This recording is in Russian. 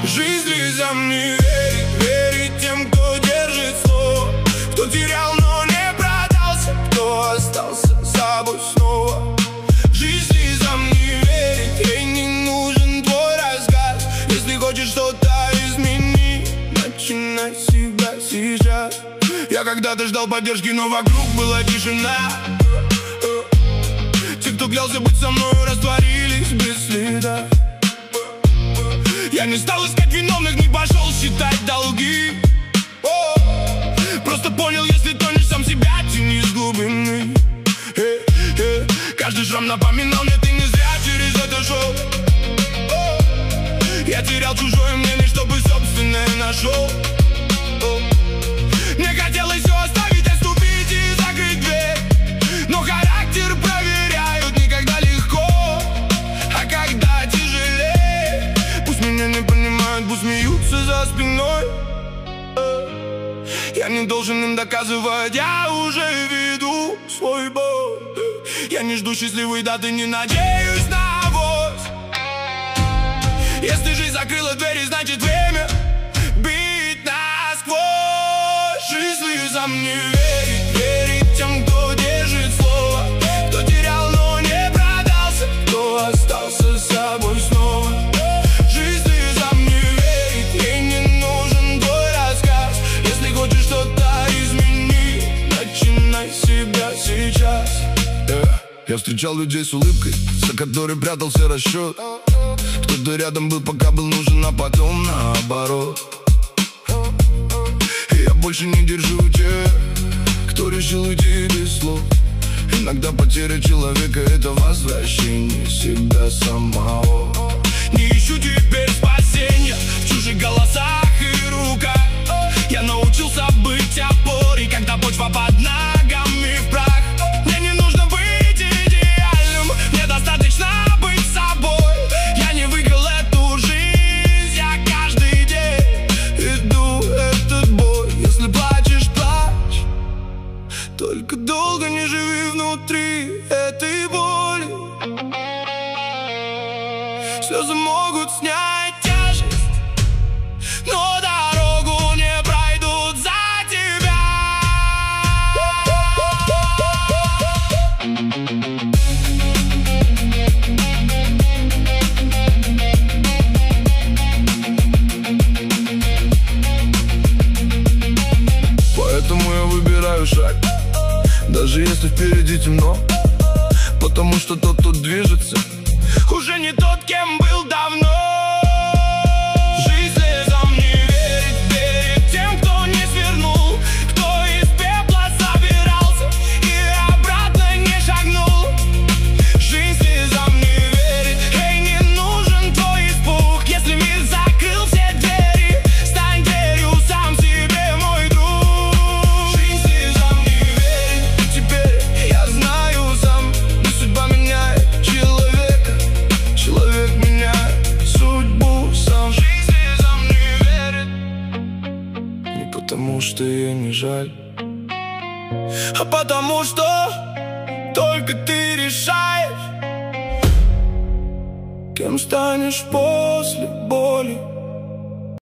Жизнь слезам не верит, верит тем, кто держит слово, кто терял, но не продался, кто остался собой снова. Жизнь слезам не верит, ей не нужен твой рассказ. Если хочешь что-то изменить, начинай себя сейчас. Я когда-то ждал поддержки, но вокруг была тишина. Те, кто клялся быть со мной, растворились без следа. Я не стал искать виновных, не пошел считать долги. Просто понял, если тонешь, сам себя тяни с глубины. Каждый шрам напоминал мне, ты не зря через это шел. Я терял чужое мнение, чтобы собственное нашел. Мне хотелось все оставить, отступить и закрыть дверь, но характер проверяют не когда легко, а когда тяжелее. Пусть меня не понимают, пусть смеются за спиной. Я не должен им доказывать, я уже веду свой бой. Я не жду счастливой даты, не надеюсь на авось. Если жизнь закрыла двери, значит время бить насквозь. Жизнь слезам не верит, верит тем, кто держит слово, кто терял, но не продался, кто остался с собой снова. Жизнь слезам не верит, ей не нужен твой рассказ. Если хочешь что-то изменить, начинай себя сейчас. Я встречал людей с улыбкой, за которой прятался расчет. Кто-то рядом был, пока был нужен, а потом наоборот. И я больше не держу тех, кто решил уйти без слов. Иногда потеря человека — это возвращение себя самого. Не ищу теперь спасения в чужих голосах и руках. Я научился быть опорой, когда почва под ногами в прах. Мне не нужно быть идеальным, мне достаточно быть собой. Я не выиграл эту жизнь, я каждый день иду этот бой. Если плачешь, плачь, только долго не живи внутри этой боли. Слезы могут снять тяжесть, но дорогу не пройдут за тебя. Поэтому я выбираю шаг, даже если впереди темно. Потому что тот, кто движется, уже не тот, кем был давно. Жизнь слезам не верит, верит тем, кто не свернул, кто из пепла собирался и обратно не шагнул. Жизнь слезам не верит, ей не нужен твой испуг. Если мир закрыл все двери, стань дверью сам себе, мой друг. Жизнь слезам не верит, и теперь я знаю сам, не судьба меняет человека, человек меняет судьбу сам. Жизнь слезам не верит, не потому что ее не жаль, а потому что только ты решаешь, кем станешь после боли.